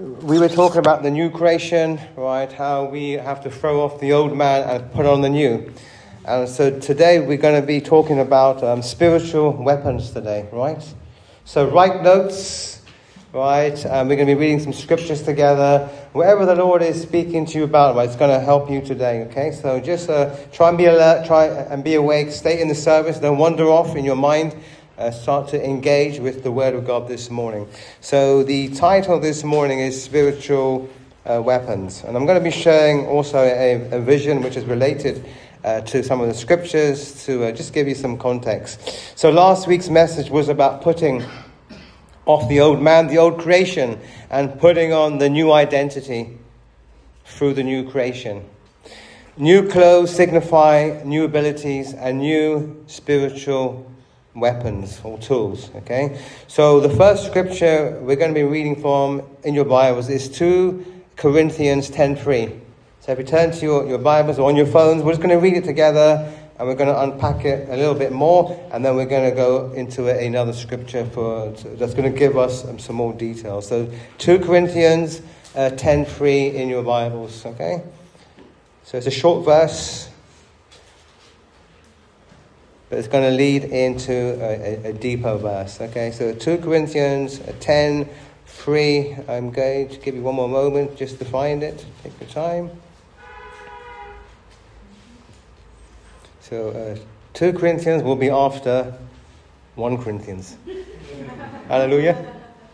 We were talking about the new creation, right? How we have to throw off the old man and put on the new. And so today we're going to be talking about spiritual weapons today, right? So write notes, right? We're going to be reading some scriptures together. Whatever the Lord is speaking to you about, right, it's going to help you today, okay? So just try and be alert, try and be awake, stay in the service, don't wander off in your mind. Start to engage with the Word of God this morning. So the title this morning is Spiritual Weapons. And I'm going to be sharing also a vision which is related to some of the scriptures to just give you some context. So last week's message was about putting off the old man, the old creation, and putting on the new identity through the new creation. New clothes signify new abilities and new spiritual weapons or tools, okay? So the first scripture we're going to be reading from in your Bibles is 2 Corinthians 10:3. So if you turn to your Bibles or on your phones, we're just going to read it together and we're going to unpack it a little bit more, and then we're going to go into another scripture that's going to give us some more details. So 2 Corinthians 10:3 in your Bibles, okay? So it's a short verse, but it's going to lead into a deeper verse. Okay, so 2 Corinthians 10:3. I'm going to give you one more moment just to find it. Take your time. So 2 Corinthians will be after 1 Corinthians. Hallelujah.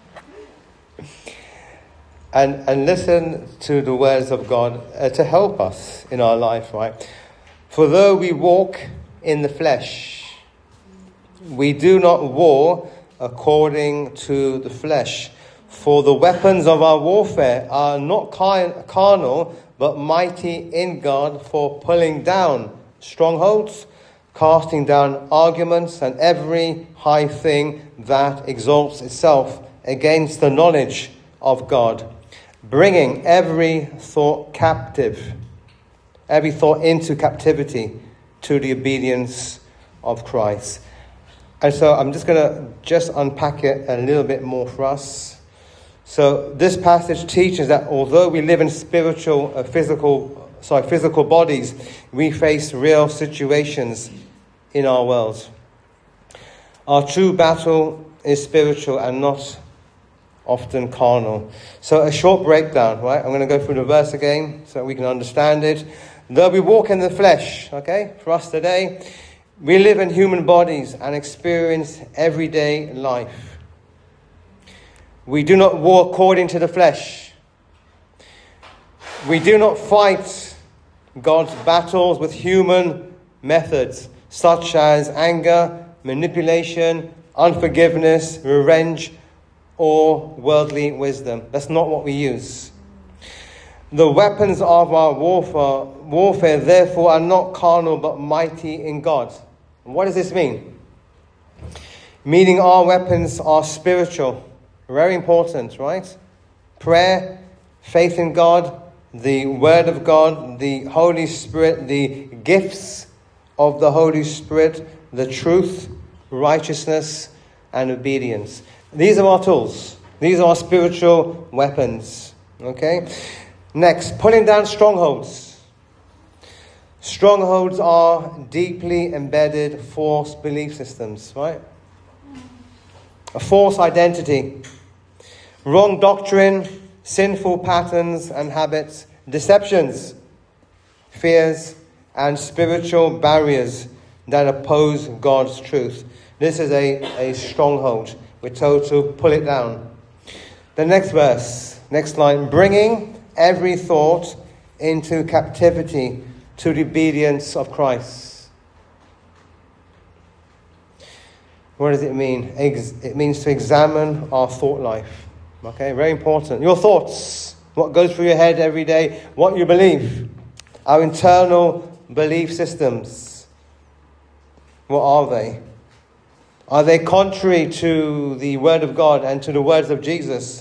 And listen to the words of God to help us in our life, right? For though we walk in the flesh, we do not war according to the flesh. For the weapons of our warfare are not carnal, but mighty in God for pulling down strongholds, casting down arguments and every high thing that exalts itself against the knowledge of God, bringing every thought into captivity to the obedience of Christ. And so I'm just going to unpack it a little bit more for us. So this passage teaches that although we live in physical bodies, we face real situations in our world. Our true battle is spiritual and not often carnal. So a short breakdown, right? I'm going to go through the verse again so we can understand it. Though we walk in the flesh, okay, for us today, we live in human bodies and experience everyday life. We do not war according to the flesh. We do not fight God's battles with human methods, such as anger, manipulation, unforgiveness, revenge, or worldly wisdom. That's not what we use. The weapons of our warfare, therefore, are not carnal, but mighty in God. What does this mean? Meaning our weapons are spiritual. Very important, right? Prayer, faith in God, the Word of God, the Holy Spirit, the gifts of the Holy Spirit, the truth, righteousness, and obedience. These are our tools. These are our spiritual weapons. Okay? Next, pulling down strongholds. Strongholds are deeply embedded false belief systems, right? A false identity, wrong doctrine, sinful patterns and habits, deceptions, fears, and spiritual barriers that oppose God's truth. This is a stronghold. We're told to pull it down. The next verse, next line, bringing every thought into captivity to the obedience of Christ. What does it mean? It means to examine our thought life. Okay, very important. Your thoughts, what goes through your head every day, what you believe, our internal belief systems. What are they? Are they contrary to the Word of God and to the words of Jesus?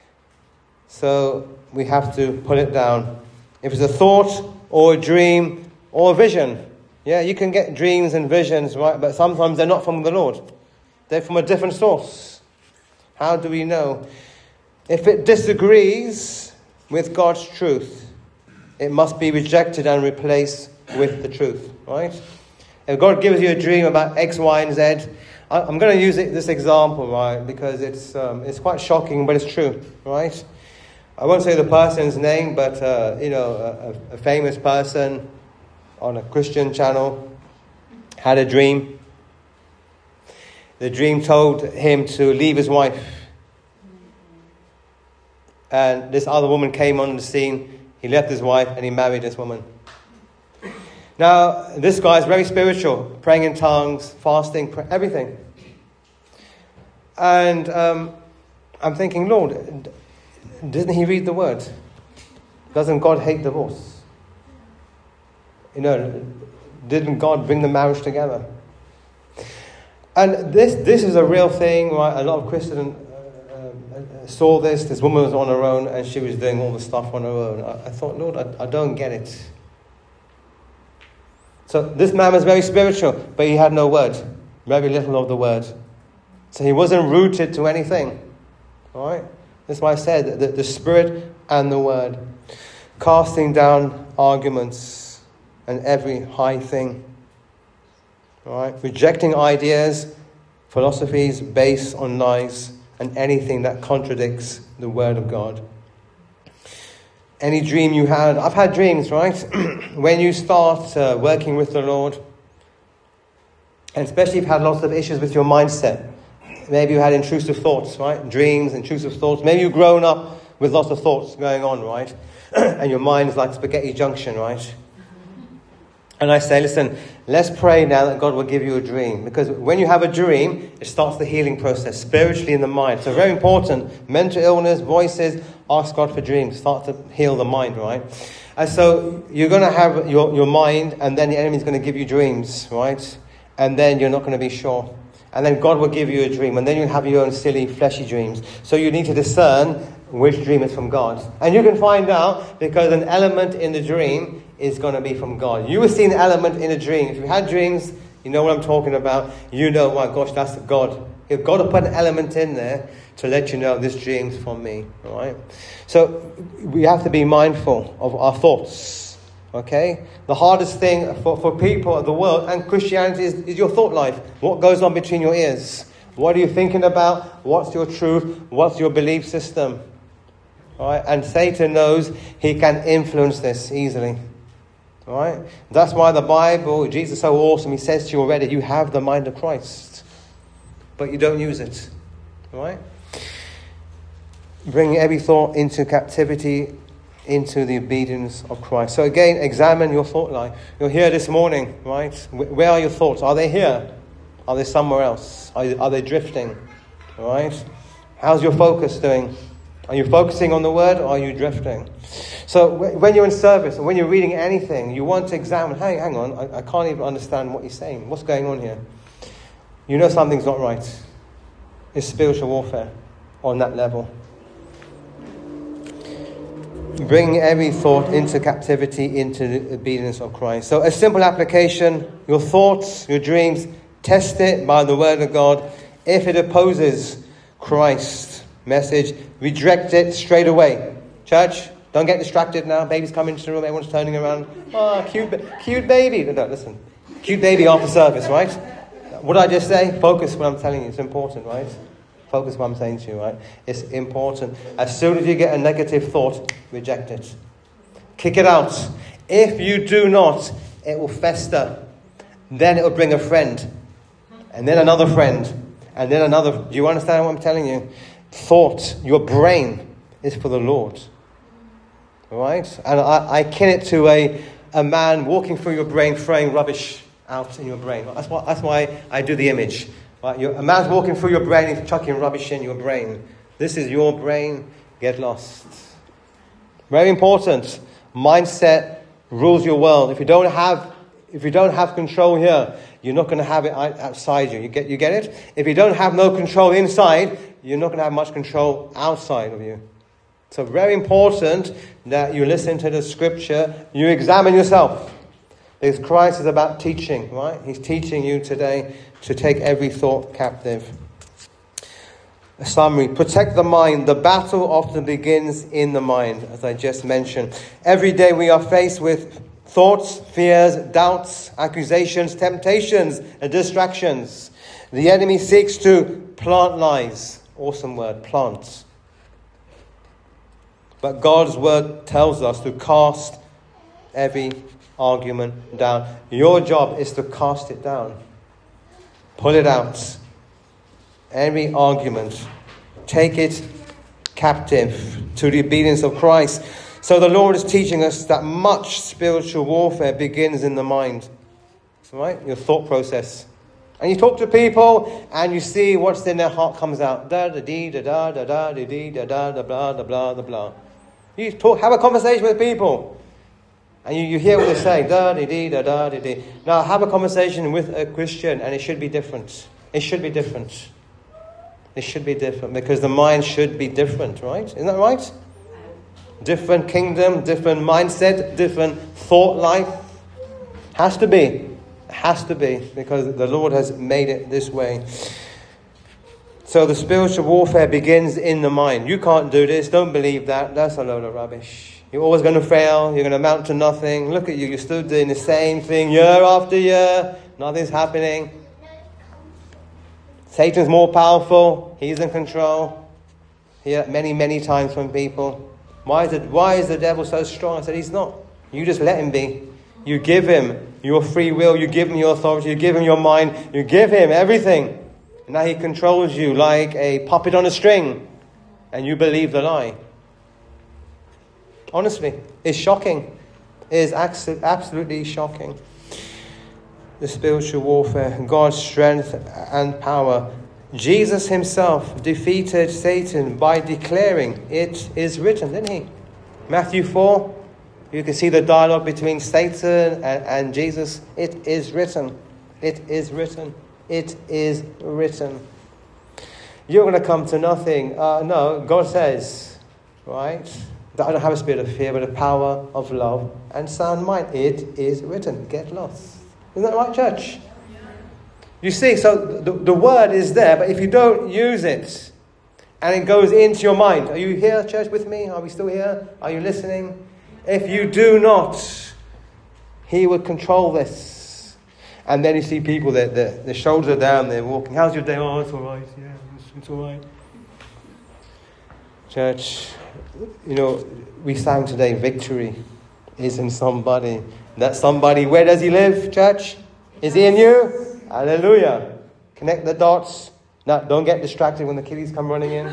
So we have to put it down. If it's a thought or a dream or a vision. Yeah, you can get dreams and visions, right? But sometimes they're not from the Lord. They're from a different source. How do we know? If it disagrees with God's truth, it must be rejected and replaced with the truth, right? If God gives you a dream about X, Y, and Z, I'm going to use this example, right, because it's quite shocking, but it's true, right? I won't say the person's name, but a famous person on a Christian channel had a dream. The dream told him to leave his wife. And this other woman came on the scene. He left his wife and he married this woman. Now, this guy is very spiritual, praying in tongues, fasting, everything. And I'm thinking, Lord, doesn't he read the word? Doesn't God hate divorce? Didn't God bring the marriage together? And this is a real thing, right? A lot of Christians saw this. This woman was on her own and she was doing all the stuff on her own. I thought, Lord, I don't get it. So this man was very spiritual, but he had no word. Very little of the word. So he wasn't rooted to anything. All right? That's why I said that the Spirit and the Word. Casting down arguments and every high thing. All right? Rejecting ideas, philosophies based on lies, and anything that contradicts the Word of God. Any dream you had, I've had dreams, right? When you start working with the Lord, and especially if you've had lots of issues with your mindset. Maybe you had intrusive thoughts, right? Dreams, intrusive thoughts. Maybe you've grown up with lots of thoughts going on, right? And your mind is like spaghetti junction, right? And I say, listen, let's pray now that God will give you a dream. Because when you have a dream, it starts the healing process spiritually in the mind. So very important. Mental illness, voices, ask God for dreams. Start to heal the mind, right? And so you're going to have your mind, and then the enemy's going to give you dreams, right? And then you're not going to be sure. And then God will give you a dream. And then you'll have your own silly, fleshy dreams. So you need to discern which dream is from God. And you can find out because an element in the dream is going to be from God. You will see an element in a dream. If you've had dreams, you know what I'm talking about. You know, my gosh, that's God. If God will put an element in there to let you know this dream's from me. All right? So we have to be mindful of our thoughts. Okay? The hardest thing for people of the world and Christianity is your thought life. What goes on between your ears? What are you thinking about? What's your truth? What's your belief system? All right? And Satan knows he can influence this easily. All right? That's why the Bible, Jesus is so awesome. He says to you already, you have the mind of Christ. But you don't use it. All right? Bring every thought into captivity, into the obedience of Christ. So again, examine your thought life. You're here this morning, right? Where are your thoughts? Are they here? Are they somewhere else? Are they drifting? All right? How's your focus doing? Are you focusing on the word or are you drifting? So when you're in service or when you're reading anything, you want to examine, hey, hang on, I can't even understand what he's saying. What's going on here? You know something's not right. It's spiritual warfare on that level. Bring every thought into captivity, into the obedience of Christ. So a simple application, your thoughts, your dreams, test it by the word of God. If it opposes Christ's message, reject it straight away. Church, don't get distracted now. Baby's coming into the room, everyone's turning around. Oh, cute baby. No, listen. Cute baby after service, right? What did I just say? Focus what I'm telling you. It's important, right? Focus what I'm saying to you, right? It's important. As soon as you get a negative thought, reject it. Kick it out. If you do not, it will fester. Then it will bring a friend. And then another friend. And then another. Do you understand what I'm telling you? Thought, your brain is for the Lord. All right? And I kin it to a man walking through your brain, throwing rubbish out in your brain. That's why I do the image. Right? A man's walking through your brain, he's chucking rubbish in your brain. This is your brain. Get lost. Very important. Mindset rules your world. If you don't have control here, you're not going to have it outside you. You get it? If you don't have no control inside, you're not going to have much control outside of you. So very important that you listen to the scripture, you examine yourself. Because Christ is about teaching, right? He's teaching you today to take every thought captive. A summary: protect the mind. The battle often begins in the mind, as I just mentioned. Every day we are faced with thoughts, fears, doubts, accusations, temptations, and distractions. The enemy seeks to plant lies. Awesome word, plant. But God's word tells us to cast every argument down. Your job is to cast it down. Pull it out. Every argument. Take it captive to the obedience of Christ. So the Lord is teaching us that much spiritual warfare begins in the mind. Right? Your thought process. And you talk to people and you see what's in their heart comes out. Da da dee da da da da da dee da da da blah da blah da blah. You talk, have a conversation with people. And you hear what they say. Da da dee da da da dee. Now have a conversation with a Christian and it should be different. It should be different. It should be different because the mind should be different, right? Isn't that right? Different kingdom, different mindset, different thought life. Has to be. It has to be because the Lord has made it this way. So the spiritual warfare begins in the mind. You can't do this. Don't believe that. That's a load of rubbish. You're always going to fail. You're going to amount to nothing. Look at you. You're still doing the same thing year after year. Nothing's happening. Satan's more powerful. He's in control. Hear many, many times from people. Why is the devil so strong? I said, he's not. You just let him be. You give him your free will. You give him your authority. You give him your mind. You give him everything. And now he controls you like a puppet on a string. And you believe the lie. Honestly, it's shocking. It is absolutely shocking. The spiritual warfare, God's strength and power. Jesus himself defeated Satan by declaring, it is written, didn't he? Matthew 4, you can see the dialogue between Satan and Jesus. It is written. It is written. It is written. You're going to come to nothing. No, God says, right, that I don't have a spirit of fear, but a power of love and sound mind. It is written. Get lost. Isn't that right, church? You see, so the word is there, but if you don't use it, and it goes into your mind. Are you here, church, with me? Are we still here? Are you listening? If you do not, he will control this. And then you see people, their shoulders are down, they're walking. How's your day? Oh, it's all right. Yeah, it's all right. Church, you know, we sang today, victory is in somebody. That somebody, where does he live, church? Is he in you? Hallelujah. Connect the dots. No, don't get distracted when the kiddies come running in.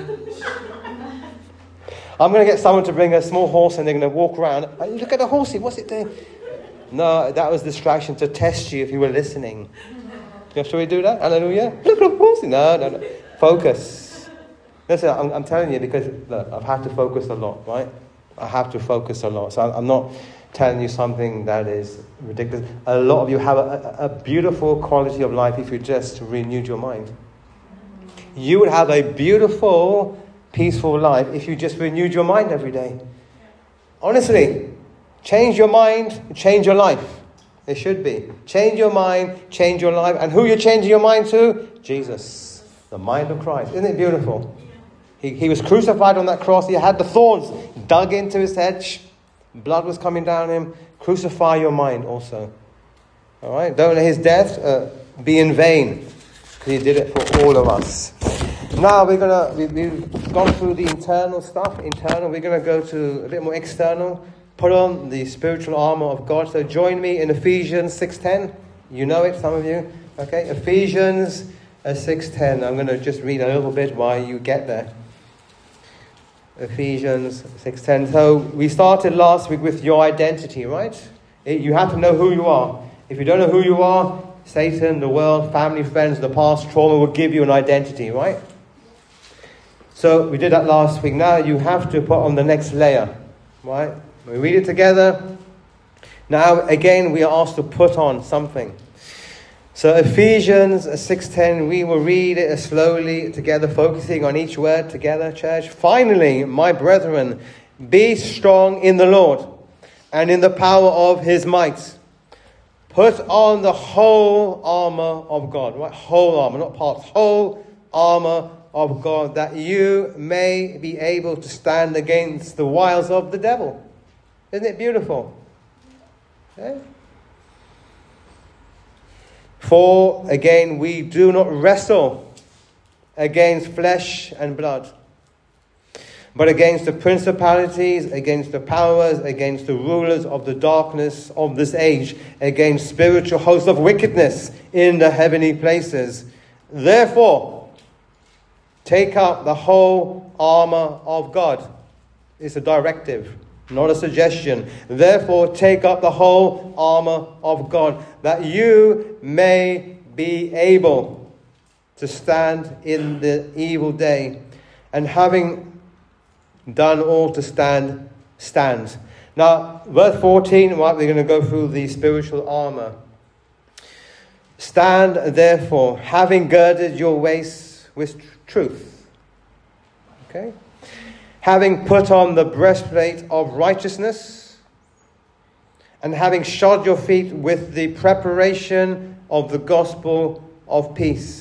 I'm going to get someone to bring a small horse and they're going to walk around. Look at the horsey, what's it doing? No, that was distraction to test you if you were listening. Shall we do that? Hallelujah. Look at the horsey. No. Focus. Listen, I'm telling you because look, I've had to focus a lot, right? I have to focus a lot. So I'm not telling you something that is ridiculous. A lot of you have a beautiful quality of life if you just renewed your mind. You would have a beautiful, peaceful life if you just renewed your mind every day. Honestly, change your mind, change your life. It should be. Change your mind, change your life. And who you're changing your mind to? Jesus, the mind of Christ. Isn't it beautiful? He was crucified on that cross. He had the thorns dug into his head. Blood was coming down him. Crucify your mind also. All right? Don't let his death be in vain. He did it for all of us. Now we've gone through the internal stuff. We're going to go to a bit more external. Put on the spiritual armor of God. So join me in Ephesians 6:10. You know it, some of you. Okay, Ephesians 6:10. I'm going to just read a little bit while you get there. Ephesians 6:10. So we started last week with your identity, right? You have to know who you are. If you don't know who you are, Satan, the world, family, friends, the past, trauma will give you an identity, right? So we did that last week. Now you have to put on the next layer, right? We read it together. Now again we are asked to put on something. So Ephesians 6:10, we will read it slowly together, focusing on each word together, church. Finally, my brethren, be strong in the Lord and in the power of his might. Put on the whole armor of God. Right? Whole armor, not parts. Whole armor of God, that you may be able to stand against the wiles of the devil. Isn't it beautiful? Okay. For, again, we do not wrestle against flesh and blood, but against the principalities, against the powers, against the rulers of the darkness of this age, against spiritual hosts of wickedness in the heavenly places. Therefore, take up the whole armor of God. It's a directive, not a suggestion. Therefore, take up the whole armor of God, that you may be able to stand in the evil day, and having done all to stand, stand. Now, verse 14, right, we're going to go through the spiritual armor. Stand, therefore, having girded your waist with truth. Okay? Having put on the breastplate of righteousness, and having shod your feet with the preparation of the gospel of peace.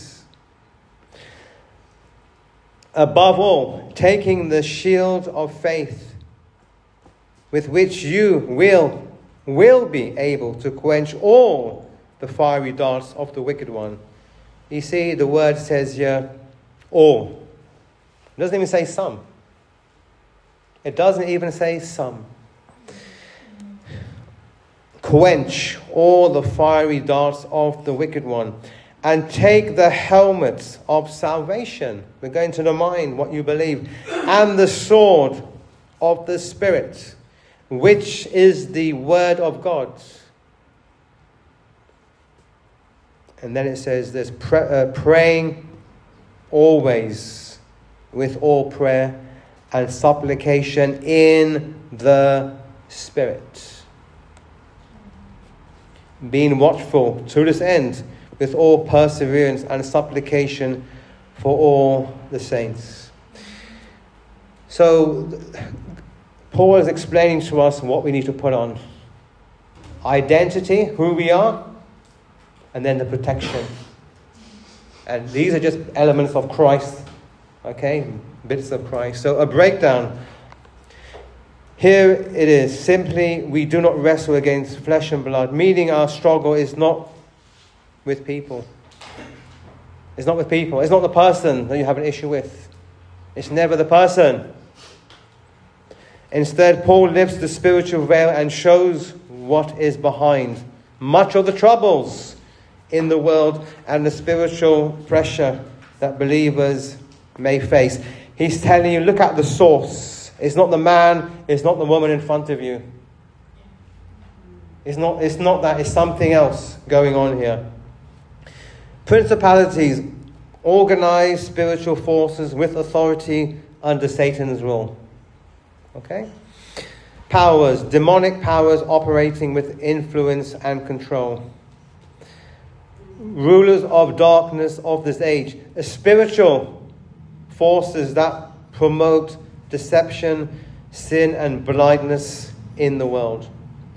Above all, taking the shield of faith, with which you will be able to quench all the fiery darts of the wicked one. You see, the word says here, all. It doesn't even say some. It doesn't even say some. Quench all the fiery darts of the wicked one. And take the helmet of salvation. We're going to remind what you believe. And the sword of the Spirit, which is the word of God. And then it says this, praying always with all prayer and supplication in the Spirit. Being watchful to this end, with all perseverance and supplication for all the saints. So, Paul is explaining to us what we need to put on. Identity, who we are, and then the protection. And these are just elements of Christ. Okay? Bits of Christ. So, a breakdown. Here it is. Simply, we do not wrestle against flesh and blood, meaning our struggle is not with people. It's not with people. It's not the person that you have an issue with. It's never the person. Instead, Paul lifts the spiritual veil and shows what is behind much of the troubles in the world and the spiritual pressure that believers may face. He's telling you, look at the source. It's not the man, it's not the woman in front of you. It's not that, it's something else going on here. Principalities, organized spiritual forces with authority under Satan's rule. Okay? Powers, demonic powers operating with influence and control. Rulers of darkness of this age. Spiritual forces that promote deception, sin, and blindness in the world.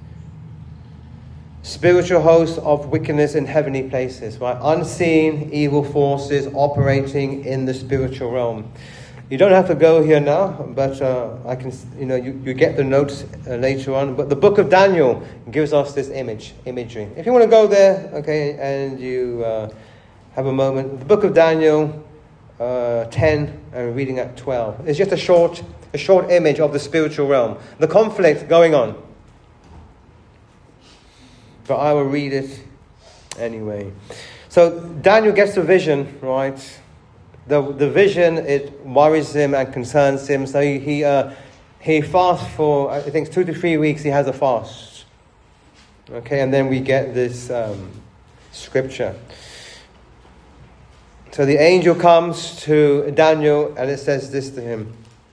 Spiritual hosts of wickedness in heavenly places, right? Unseen evil forces operating in the spiritual realm. You don't have to go here now, but I can, you get the notes later on. But the book of Daniel gives us this imagery. If you want to go there, okay, and you have a moment, the book of Daniel 10 and reading at 12. It's just a short image of the spiritual realm, the conflict going on. But I will read it anyway. So Daniel gets a vision, right? The vision, it worries him and concerns him. So he fasts for, I think, 2 to 3 weeks. He has a fast. Okay, and then we get this scripture. So the angel comes to Daniel and it says this to him.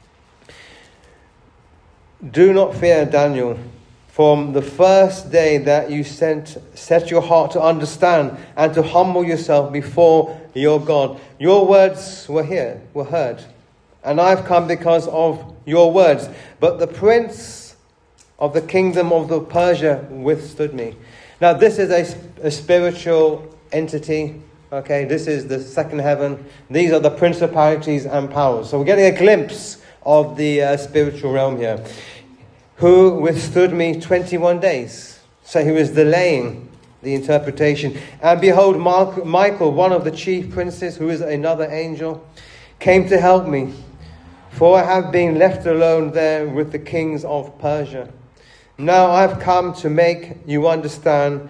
Do not fear, Daniel. From the first day that you set your heart to understand and to humble yourself before your God, your words were heard. And I've come because of your words. But the prince of the kingdom of the Persia withstood me. Now this is a spiritual entity, Okay, this is the second heaven. These are the principalities and powers. So we're getting a glimpse of the spiritual realm here. Who withstood me 21 days. So he was delaying the interpretation. And behold, Michael, one of the chief princes, who is another angel, came to help me. For I have been left alone there with the kings of Persia. Now I have come to make you understand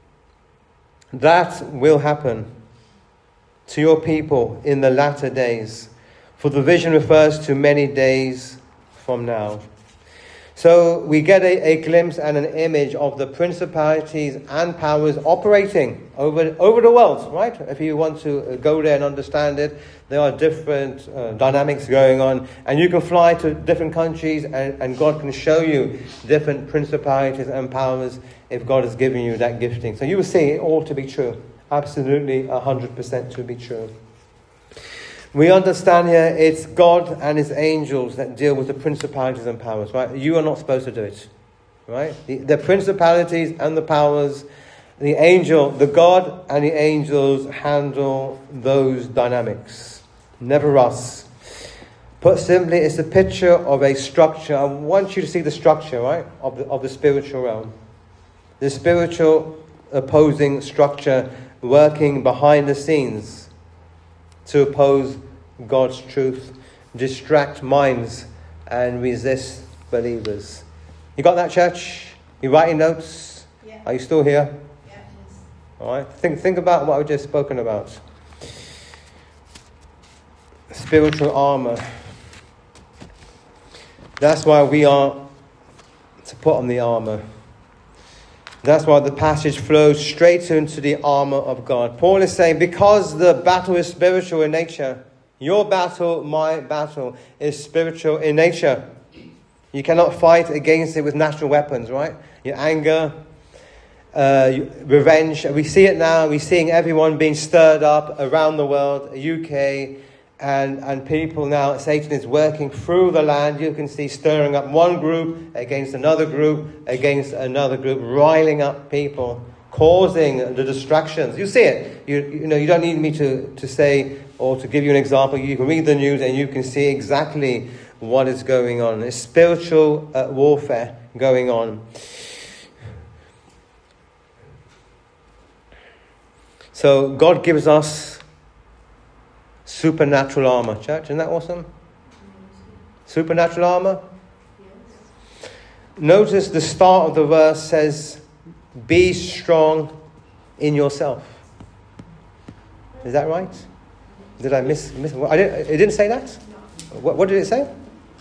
that will happen to your people in the latter days. For the vision refers to many days from now. So we get a glimpse and an image of the principalities and powers operating over the world, right? If you want to go there and understand it, there are different dynamics going on. And you can fly to different countries and God can show you different principalities and powers if God has given you that gifting. So you will see it all to be true. Absolutely 100% to be true. We understand here it's God and his angels that deal with the principalities and powers, right? You are not supposed to do it, right? The principalities and the powers, the God and the angels handle those dynamics. Never us. Put simply, it's a picture of a structure. I want you to see the structure, right, of the spiritual realm. The spiritual opposing structure working behind the scenes to oppose God's truth, distract minds, and resist believers. You got that, church? You writing notes? Yeah. Are you still here? Yeah. All right. Think about what I've just spoken about. Spiritual armor. That's why we are to put on the armor. That's why the passage flows straight into the armor of God. Paul is saying, because the battle is spiritual in nature, your battle, my battle, is spiritual in nature. You cannot fight against it with natural weapons, right? Your anger, revenge. We see it now. We're seeing everyone being stirred up around the world, UK, and people now. Satan is working through the land. You can see stirring up one group against another group, riling up people, causing the distractions. You see it. You know, you don't need me to say or to give you an example. You can read the news and you can see exactly what is going on. It's spiritual warfare going on. So God gives us supernatural armor. Church, isn't that awesome? Supernatural armor? Yes. Notice the start of the verse says, be strong in yourself. Is that right? Did I miss? It didn't say that? What did it say?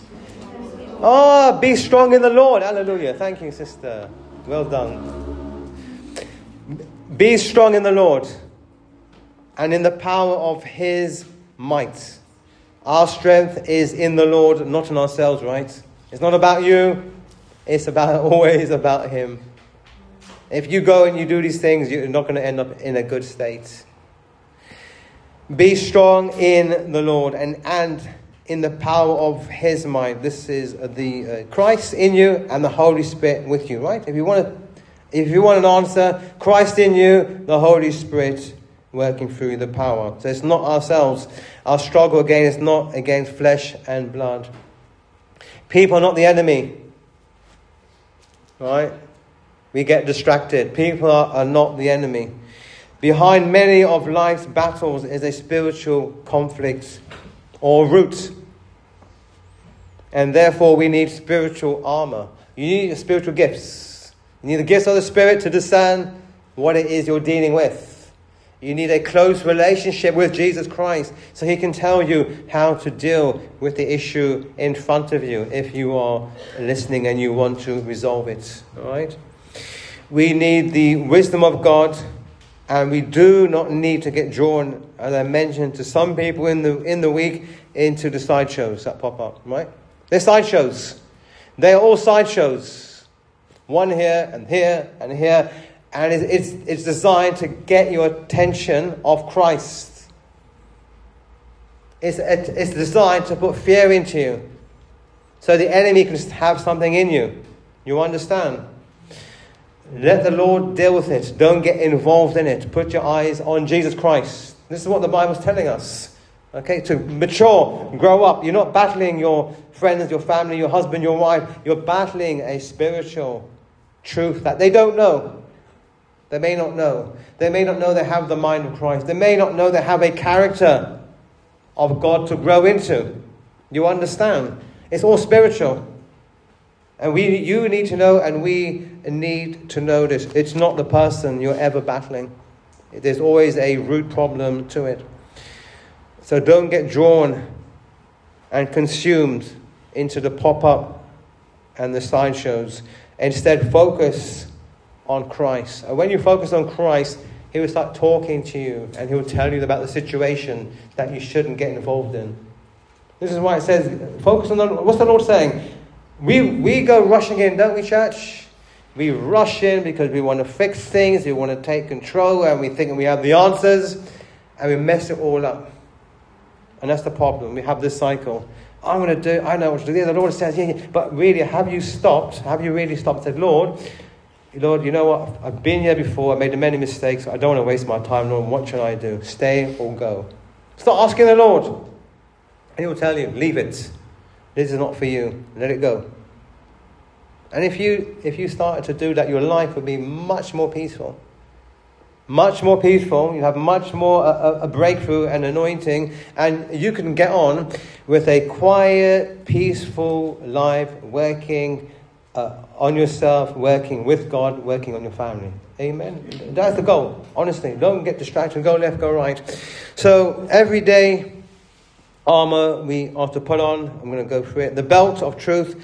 Be strong in the Lord. Hallelujah. Thank you, sister. Well done. Be strong in the Lord and in the power of his might. Our strength is in the Lord, not in ourselves, right? It's not about you. It's always about him. If you go and you do these things, you're not going to end up in a good state. Be strong in the Lord and in the power of his might. This is the Christ in you and the Holy Spirit with you, right? If you want an answer, Christ in you, the Holy Spirit working through the power. So it's not ourselves. Our struggle again is not against flesh and blood. People are not the enemy, right? We get distracted. People are not the enemy. Behind many of life's battles is a spiritual conflict or root. And therefore we need spiritual armor. You need spiritual gifts. You need the gifts of the Spirit to discern what it is you're dealing with. You need a close relationship with Jesus Christ so he can tell you how to deal with the issue in front of you if you are listening and you want to resolve it. All right? We need the wisdom of God, and we do not need to get drawn, as I mentioned, to some people in the week into the sideshows that pop up, right? They're sideshows. They are all sideshows. One here and here and here. And it's designed to get your attention off Christ. It's designed to put fear into you, so the enemy can have something in you. You understand? Let the Lord deal with it. Don't get involved in it. Put your eyes on Jesus Christ. This is what the Bible's telling us. Okay, to mature, grow up. You're not battling your friends, your family, your husband, your wife. You're battling a spiritual truth that they don't know. They may not know. They may not know they have the mind of Christ. They may not know they have a character of God to grow into. You understand? It's all spiritual. And you need to know, and we need to know this. It's not the person you're ever battling. There's always a root problem to it. So don't get drawn and consumed into the pop-up and the sideshows. Instead, focus on Christ. And when you focus on Christ, He will start talking to you, and He will tell you about the situation that you shouldn't get involved in. This is why it says, focus on the Lord. What's the Lord saying? We go rushing in, don't we, church? We rush in because we want to fix things, we want to take control, and we think we have the answers, and we mess it all up. And that's the problem. We have this cycle. I know what to do. The Lord says, yeah. But really, have you stopped? Have you really stopped and said, Lord, you know what? I've been here before. I made many mistakes. I don't want to waste my time. Lord, what should I do? Stay or go? Start asking the Lord. And He will tell you, leave it. This is not for you. Let it go. And if you started to do that, your life would be much more peaceful. Much more peaceful. You have much more a breakthrough and anointing. And you can get on with a quiet, peaceful life, working on yourself, working with God, working on your family. Amen. That's the goal. Honestly, don't get distracted. Go left, go right. So everyday armor we are to put on. I'm going to go through it. The belt of truth,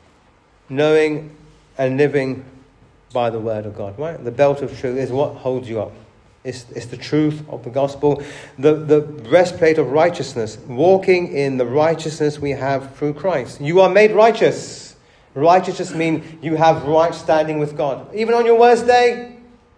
knowing and living by the word of God. Right? The belt of truth is what holds you up. It's the truth of the gospel. The breastplate of righteousness, walking in the righteousness we have through Christ. You are made righteous. Righteousness means you have right standing with God. Even on your worst day,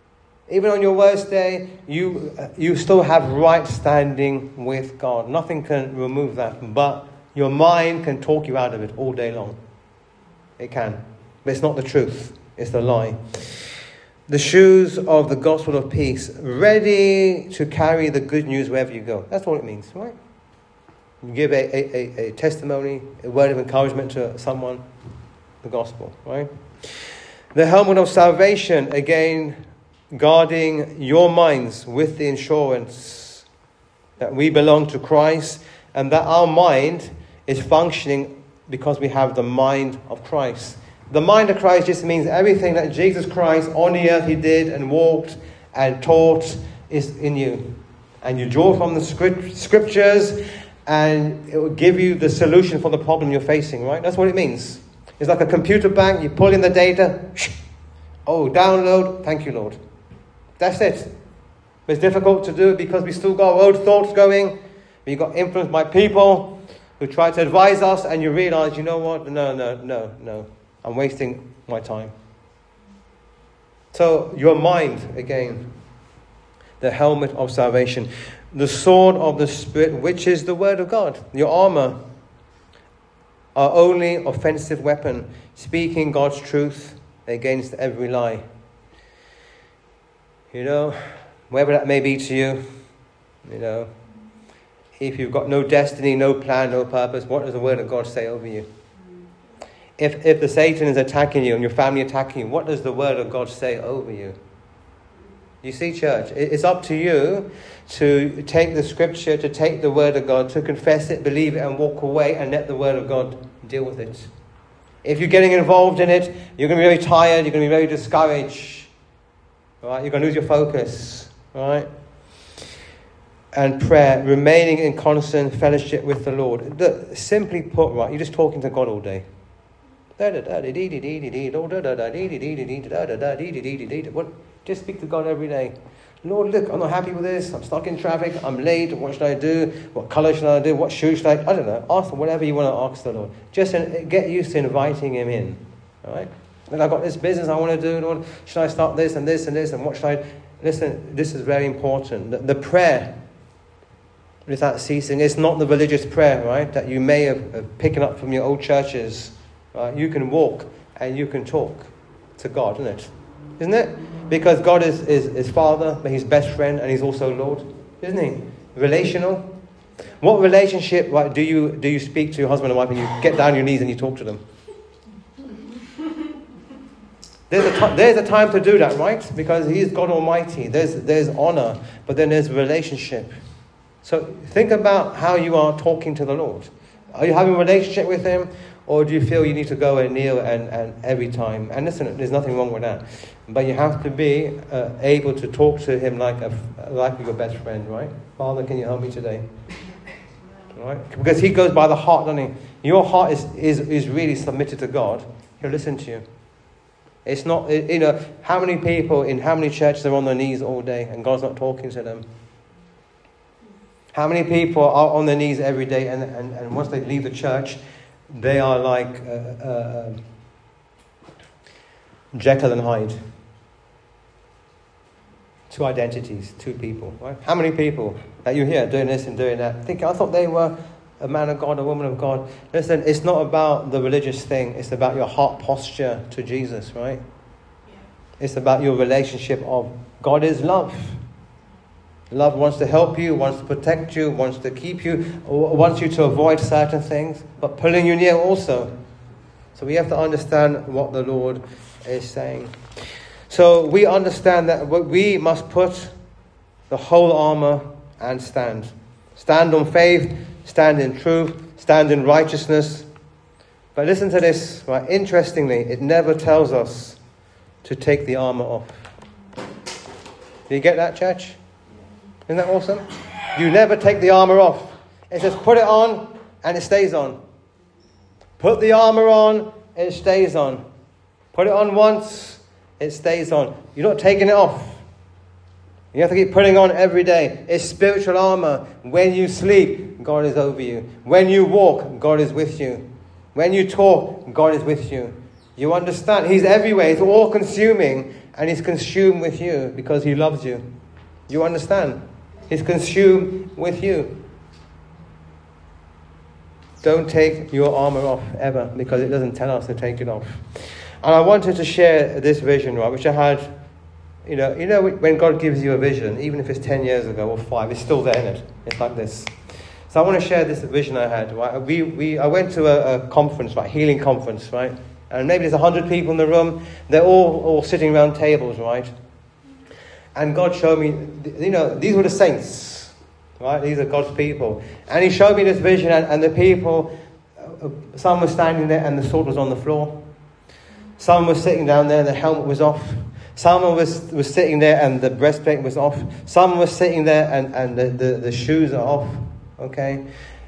you still have right standing with God. Nothing can remove that. But your mind can talk you out of it all day long. It can. But it's not the truth. It's the lie. The shoes of the gospel of peace, ready to carry the good news wherever you go. That's all it means, right? You give a testimony, a word of encouragement to someone, the gospel, right? The helmet of salvation, again, guarding your minds with the assurance that we belong to Christ and that our mind is functioning because we have the mind of Christ. The mind of Christ just means everything that Jesus Christ on the earth He did and walked and taught is in you. And you draw from the scriptures and it will give you the solution for the problem you're facing, right? That's what it means. It's like a computer bank. You pull in the data. Oh, download. Thank you, Lord. That's it. It's difficult to do because we still got old thoughts going. We got influenced by people who try to advise us, and you realize, you know what? No. I'm wasting my time. So your mind, again, the helmet of salvation, the sword of the Spirit, which is the word of God, your armor, our only offensive weapon, speaking God's truth against every lie. You know, wherever that may be to you, you know, if you've got no destiny, no plan, no purpose, what does the word of God say over you? If the Satan is attacking you and your family attacking you, what does the word of God say over you? You see, church, it's up to you to take the scripture, to take the word of God, to confess it, believe it, and walk away and let the word of God deal with it. If you're getting involved in it, you're going to be very tired, you're going to be very discouraged. Right? You're going to lose your focus. Right? And prayer, remaining in constant fellowship with the Lord. Simply put, right, you're just talking to God all day. Just speak to God every day. Lord, look, I'm not happy with this. I'm stuck in traffic. I'm late. What should I do? What colour should I do? What shoes should I don't know. Ask whatever you want to ask the Lord. Just get used to inviting Him in. All right? And I've got this business I want to do. Lord, should I start this and this and this? And what should I... Listen, this is very important. The prayer, without ceasing, it's not the religious prayer, right, that you may have picked up from your old churches. Right? You can walk and you can talk to God, isn't it? Because God is Father, but He's best friend, and He's also Lord. isn't he? Relational. What relationship, right, do you speak to your husband and wife and you get down on your knees and you talk to them? There's a time to do that, right? Because He is God Almighty. There's honor, but then there's relationship. So think about how you are talking to the Lord. Are you having a relationship with Him, or do you feel you need to go and kneel and every time? And listen, there's nothing wrong with that, but you have to be able to talk to Him like your best friend, right? Father, can you help me today? Right? Because He goes by the heart, doesn't He? Your heart is really submitted to God. He'll listen to you. It's not, how many people in how many churches are on their knees all day and God's not talking to them? How many people are on their knees every day and once they leave the church, they are like Jekyll and Hyde. Two identities, two people. Right? How many people that you hear doing this and doing that? I thought they were a man of God, a woman of God. Listen, it's not about the religious thing. It's about your heart posture to Jesus, right? Yeah. It's about your relationship of God is love. Love wants to help you, wants to protect you, wants to keep you, wants you to avoid certain things, but pulling you near also. So we have to understand what the Lord is saying. So we understand that we must put the whole armor and stand. Stand on faith, stand in truth, stand in righteousness. But listen to this, right? Interestingly, it never tells us to take the armor off. Do you get that, church? Isn't that awesome? You never take the armor off. It says put it on and it stays on. Put the armor on, it stays on. Put it on once, it stays on. You're not taking it off. You have to keep putting on every day. It's spiritual armor. When you sleep, God is over you. When you walk, God is with you. When you talk, God is with you. You understand? He's everywhere. He's all consuming. And He's consumed with you because He loves you. You understand? He's consumed with you. Don't take your armor off ever, because it doesn't tell us to take it off. And I wanted to share this vision, right, which I had. You know, when God gives you a vision, even if it's 10 years ago or 5, it's still there, isn't it? It's like this. So I want to share this vision I had. Right? I went to a conference, right, healing conference, right? And maybe there's 100 people in the room. They're all sitting around tables, right? And God showed me, these were the saints, right? These are God's people. And He showed me this vision, and the people, some were standing there and the sword was on the floor. Some were sitting down there and the helmet was off. Someone was sitting there and the breastplate was off. Someone was sitting there and the shoes are off. Okay?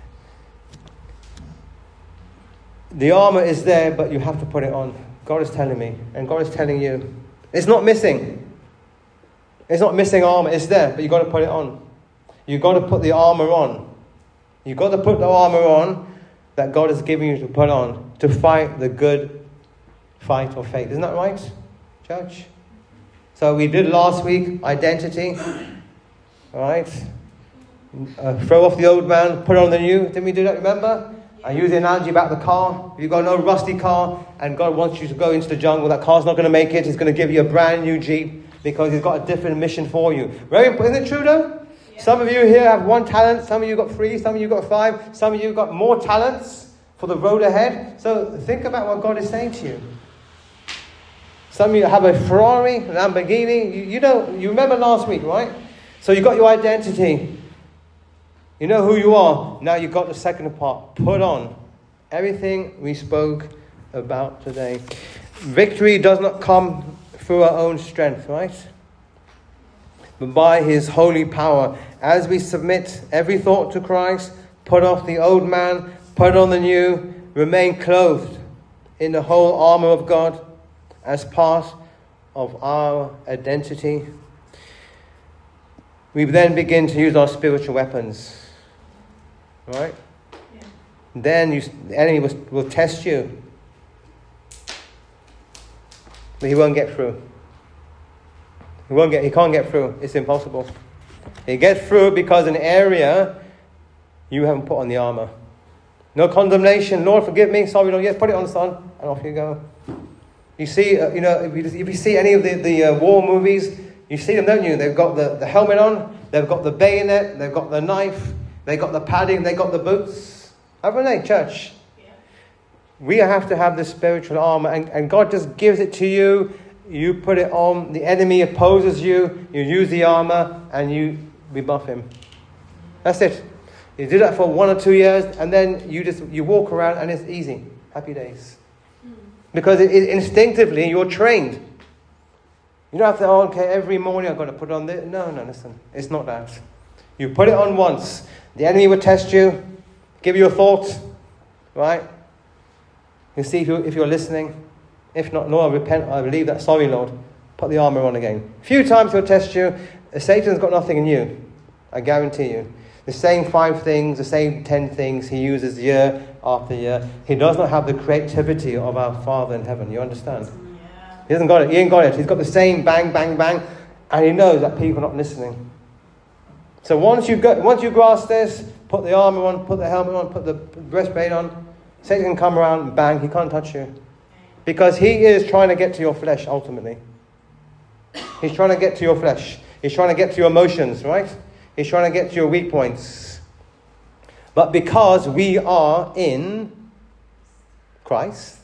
The armor is there, but you have to put it on. God is telling me, and God is telling you. It's not missing. It's not missing armor. It's there, but you've got to put it on. You've got to put the armor on. You've got to put the armor on that God is giving you to put on to fight the good fight of faith. Isn't that right, church? So we did last week, identity. All right. Throw off the old man, put on the new. Didn't we do that, remember? I used the analogy about the car. If you've got an old rusty car and God wants you to go into the jungle, that car's not going to make it. He's going to give you a brand new Jeep because He's got a different mission for you. Very important. Isn't it true though? Yeah. Some of you here have 1 talent. Some of you got 3. Some of you got 5. Some of you got more talents for the road ahead. So think about what God is saying to you. Some of you have a Ferrari, a Lamborghini. You remember last week, right? So you got your identity. You know who you are. Now you've got the second part. Put on everything we spoke about today. Victory does not come through our own strength, right? But by His holy power. As we submit every thought to Christ, put off the old man, put on the new, remain clothed in the whole armor of God as part of our identity. We then begin to use our spiritual weapons. Right? Yeah. Then the enemy will test you. But he won't get through. He can't get through. It's impossible. He gets through because an area you haven't put on the armor. No condemnation. Lord, forgive me. Sorry, Lord. Yes, put it on, son. And off you go. You see, if you see any of the war movies, you see them, don't you? They've got the helmet on, They've got the bayonet, they've got the knife, they've got the padding, they've got the boots. Haven't they, church? Yeah. We have to have the spiritual armor, and God just gives it to you. You put it on. The enemy opposes you. You use the armor, and you rebuff him. That's it. You do that for 1 or 2 years, and then you walk around, and it's easy. Happy days. Because instinctively you're trained. You don't have to, okay, every morning I've got to put on this. No, listen. It's not that. You put it on once. The enemy will test you, give you a thought, right? You see if you're listening. If not, Lord, I repent, I believe that. Sorry, Lord. Put the armor on again. A few times he'll test you. Satan's got nothing in you. I guarantee you. The same 5 things, the same 10 things he uses year after year. He does not have the creativity of our Father in heaven. You understand? Yeah. He hasn't got it. He ain't got it. He's got the same bang, bang, bang. And he knows that people are not listening. So once you grasp this, put the armor on, put the helmet on, put the breastplate on, Satan can come around and bang, he can't touch you. Because he is trying to get to your flesh ultimately. He's trying to get to your flesh. He's trying to get to your emotions, right? He's trying to get to your weak points. But because we are in Christ,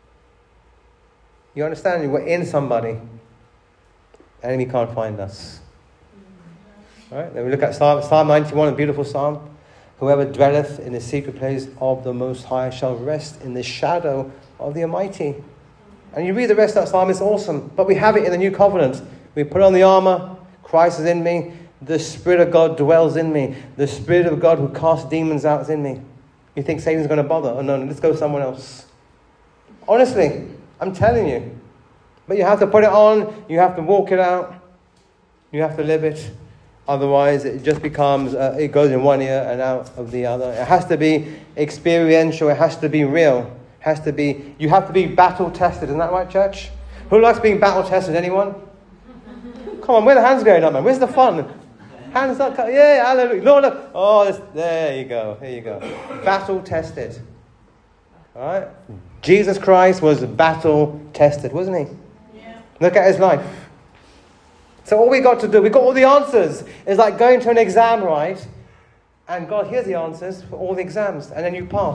you understand? We're in somebody. The enemy can't find us. All right? Then we look at Psalm 91, a beautiful psalm. Whoever dwelleth in the secret place of the Most High shall rest in the shadow of the Almighty. And you read the rest of that psalm, it's awesome. But we have it in the new covenant. We put on the armor. Christ is in me. The Spirit of God dwells in me. The Spirit of God who casts demons out is in me. You think Satan's going to bother? Oh no, let's go somewhere else. Honestly, I'm telling you. But you have to put it on. You have to walk it out. You have to live it. Otherwise, it just becomes, it goes in one ear and out of the other. It has to be experiential. It has to be real. It has to be, you have to be battle tested. Isn't that right, church? Who likes being battle tested? Anyone? Come on, where the hands going up, man? Where's the fun? Hands up. Yeah, hallelujah. Lord, look. Oh, there you go. Here you go. Battle tested. All right? Jesus Christ was battle tested, wasn't he? Yeah. Look at his life. So all we got to do, we got all the answers. It's like going to an exam, right? And God, here's the answers for all the exams. And then you pass.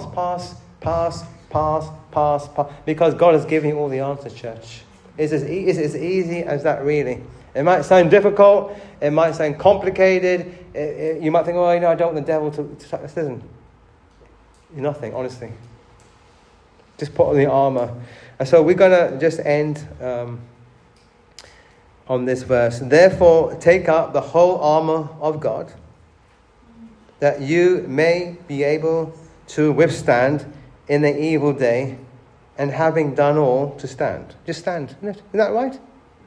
Because God has given you all the answers, church. It's as easy as that, really. It might sound difficult. It might sound complicated. You might think, I don't want the devil to touch this. Listen, nothing, honestly. Just put on the armor. And so we're going to just end on this verse. Therefore, take up the whole armor of God, that you may be able to withstand in the evil day, and having done all, to stand. Just stand, isn't it? Isn't that right?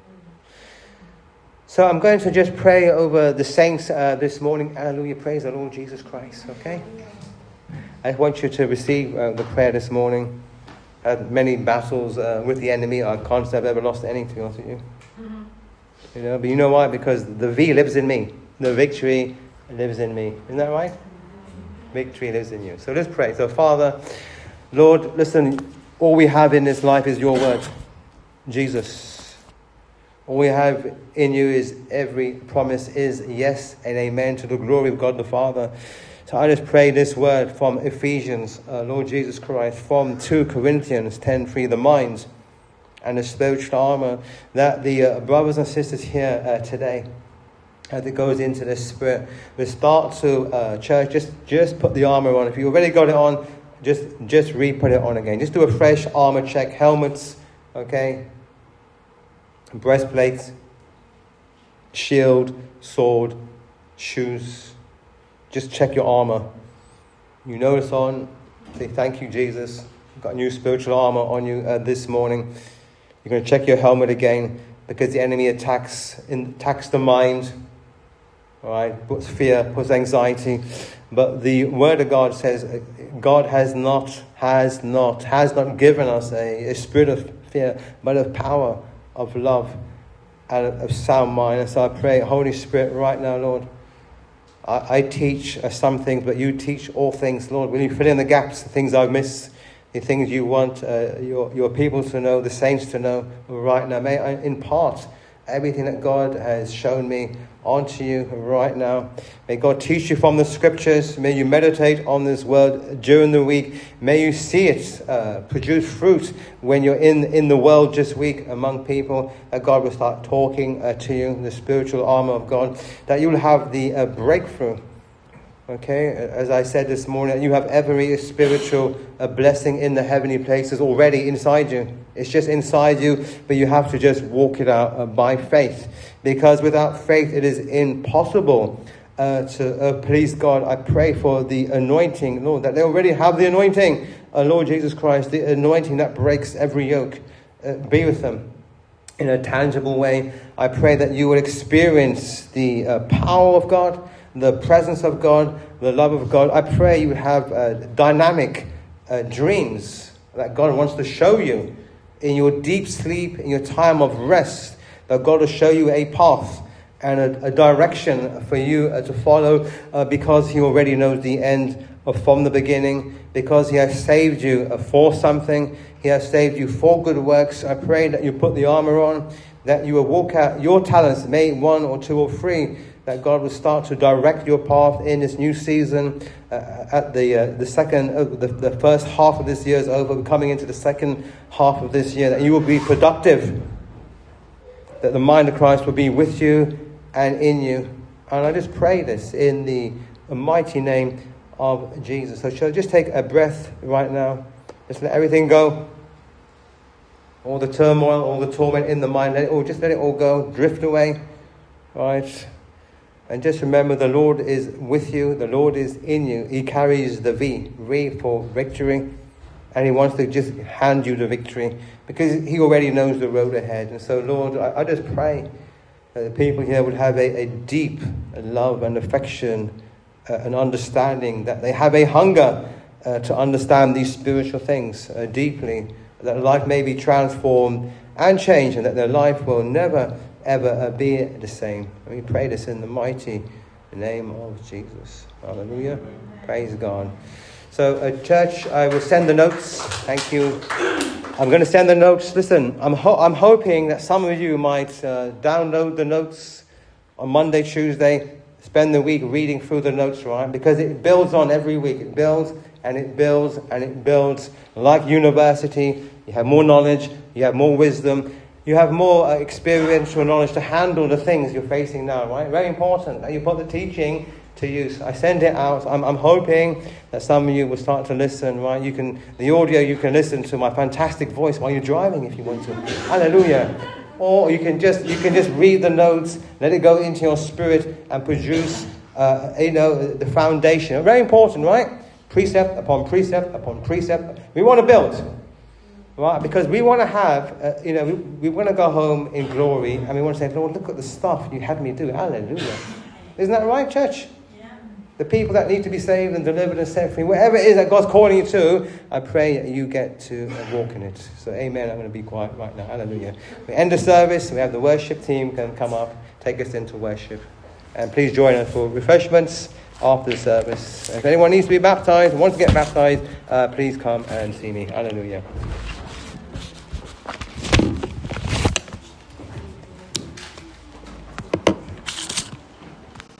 So I'm going to just pray over the saints this morning. Hallelujah, praise the Lord Jesus Christ, okay? I want you to receive the prayer this morning. I had many battles with the enemy. I can't say I've ever lost any, to be honest with you. You know, but you know why? Because the V lives in me. The victory lives in me. Isn't that right? Victory lives in you. So let's pray. So Father, Lord, listen, all we have in this life is your word. Jesus. All we have in you is every promise is yes and amen to the glory of God the Father. So I just pray this word from Ephesians, Lord Jesus Christ, from 2 Corinthians 10:3, the mind and the spiritual armor, that the brothers and sisters here today, as it goes into the spirit, we start to, church, just put the armor on. If you already got it on, just re-put it on again. Just do a fresh armor check. Helmets, okay? Breastplate, shield, sword, shoes. Just check your armor. You know it's on. Say, thank you, Jesus. You've got new spiritual armor on you this morning. You're going to check your helmet again, because the enemy attacks the mind. All right, puts fear, puts anxiety. But the word of God says God has not given us a spirit of fear, but of power, of love, and of sound mind. And so I pray, Holy Spirit, right now, Lord, I teach some things, but you teach all things, Lord. Will you fill in the gaps, the things I've missed, the things you want your people to know, the saints to know right now? May I impart everything that God has shown me onto you right now. May God teach you from the scriptures. May you meditate on this word during the week. May you see it produce fruit when you're in the world this week among people. That God will start talking to you, the spiritual armor of God. That you will have the breakthrough. Okay, as I said this morning, you have every spiritual blessing in the heavenly places already inside you. It's just inside you, but you have to just walk it out by faith. Because without faith, it is impossible to please God. I pray for the anointing, Lord, that they already have the anointing, Lord Jesus Christ, the anointing that breaks every yoke. Be with them in a tangible way. I pray that you will experience the power of God, the presence of God, the love of God. I pray you have dynamic dreams that God wants to show you in your deep sleep, in your time of rest, that God will show you a path and a direction for you to follow because he already knows the end from the beginning, because he has saved you for something. He has saved you for good works. I pray that you put the armor on, that you will walk out your talents, may 1 or 2 or 3, that God will start to direct your path in this new season. At the first half of this year is over, we're coming into the second half of this year, that you will be productive, that the mind of Christ will be with you and in you. And I just pray this in the mighty name of Jesus. So shall I just take a breath right now? Just let everything go. All the turmoil, all the torment in the mind, let it all go, drift away. Right? And just remember, the Lord is with you. The Lord is in you. He carries the V for victory. And he wants to just hand you the victory because he already knows the road ahead. And so, Lord, I just pray that the people here would have a deep love and affection and understanding, that they have a hunger to understand these spiritual things deeply, that life may be transformed and changed, and that their life will never ever be the same. And we pray this in the mighty name of Jesus. Hallelujah. Praise God. So, church, I will send the notes. Thank you. I'm going to send the notes. Listen, I'm hoping that some of you might download the notes on Monday, Tuesday, spend the week reading through the notes, right? Because it builds on every week. It builds and it builds and it builds. Like university, you have more knowledge, you have more wisdom, you have more experiential knowledge to handle the things you're facing now, right? Very important that you put the teaching to use. I send it out. I'm hoping that some of you will start to listen, right? The audio, you can listen to my fantastic voice while you're driving if you want to. Hallelujah. Or you can just read the notes, let it go into your spirit and produce, the foundation. Very important, right? Precept upon precept upon precept. We want to build. Right, because we want to have, we want to go home in glory, and we want to say, Lord, look at the stuff you had me do. Hallelujah. Isn't that right, church? Yeah. The people that need to be saved and delivered and set free, whatever it is that God's calling you to, I pray that you get to walk in it. So amen. I'm going to be quiet right now. Hallelujah. We end the service. We have the worship team can come up, take us into worship. And please join us for refreshments after the service. If anyone needs to be baptized, wants to get baptized, please come and see me. Hallelujah.